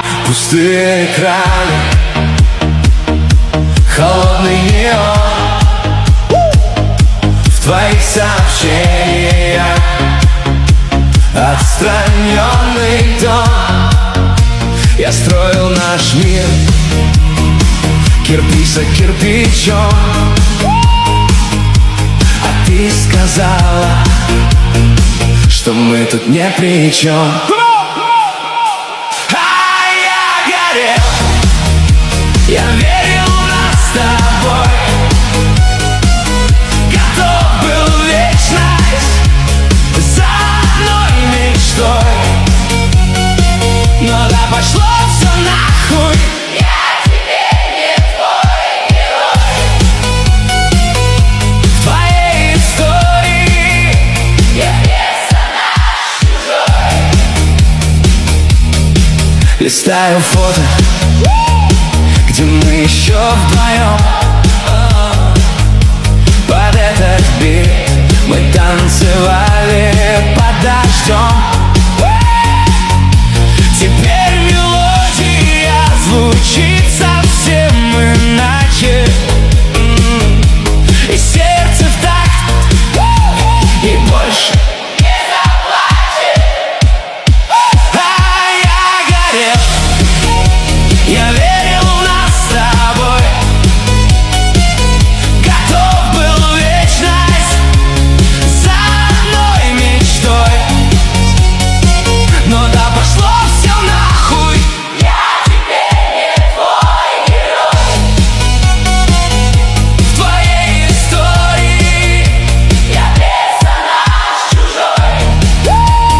Пустые экраны, холодный неон, в твоих сообщениях отстраненный тон. Я строил наш мир кирпич за кирпичом, а ты сказала, что мы тут не при чем. Я верил в нас с тобой, готов был вечность за одной мечтой. Но да пошло все нахуй, я теперь не твой герой. В твоей истории я персонаж чужой. Листаю фото, где мы еще вдвоем. Под этот бит мы танцевали под дождем. Теперь мелодия звучит совсем иначе, и сердце в такт, и больше не заплачет. А я горел, я верил с тобой, готов был вечность за одной мечтой. Но да пошло все нахуй, я теперь не твой герой. В твоей истории я персонаж чужой.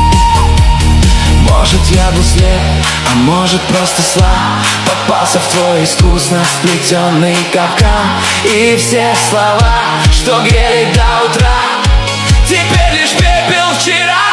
Может, я был слеп, а может, просто слаб. Попался в твой искусно сплетенный капкан, и все слова, что грели до утра, теперь лишь пепел вчера.